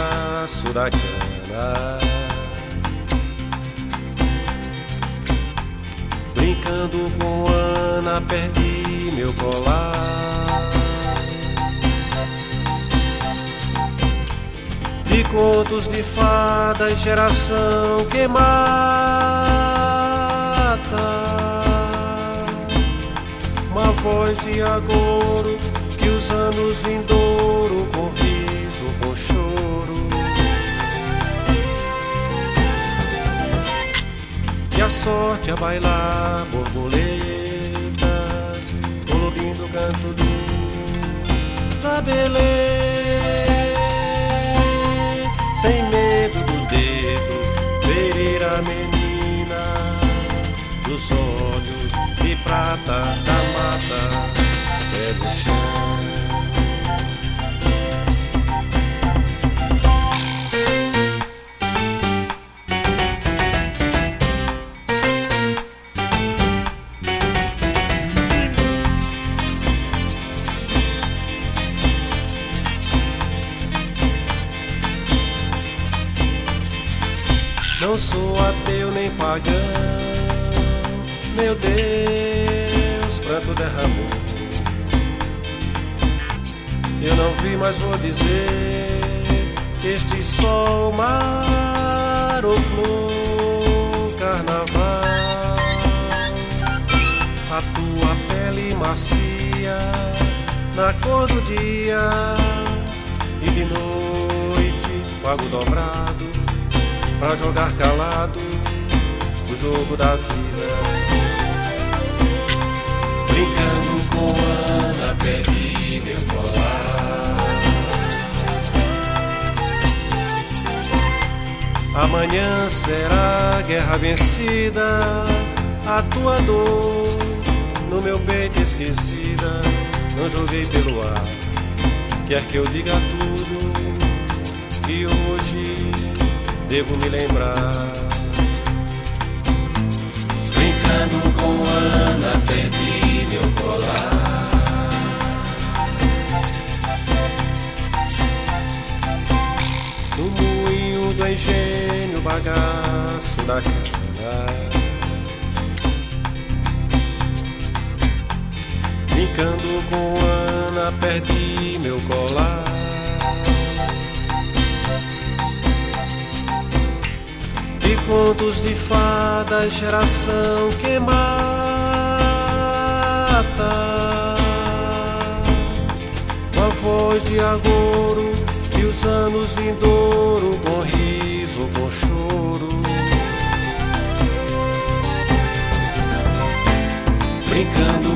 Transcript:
bagaço da cana, brincando com Ana, perdi meu colar. De contos de fadas, geração que mata, uma voz de agouro que os anos vindouro, com riso, com choro, e a sorte a bailar borboletas, colorindo o canto dos abelês. Sem medo do dedo ferir a menina, dos olhos de prata da mata até do chão. Não sou ateu nem pagão, meu Deus, pranto derramou. Eu não vi, mas vou dizer, este sol, mar ou flor, carnaval, a tua pele macia, na cor do dia, e de noite, pago dobrado, pra jogar calado o jogo da vida. Brincando com Ana, perdi meu colar. Amanhã será guerra vencida, a tua dor no meu peito esquecida. Não joguei pelo ar, quer que eu diga tudo, que hoje devo me lembrar. Brincando com Ana, perdi meu colar. No moinho do engenho, bagaço da cana, brincando com Ana, perdi meu colar. De contos de fadas, geração que mata, uma voz de agouro e os anos vindouro, com riso, com choro, brincando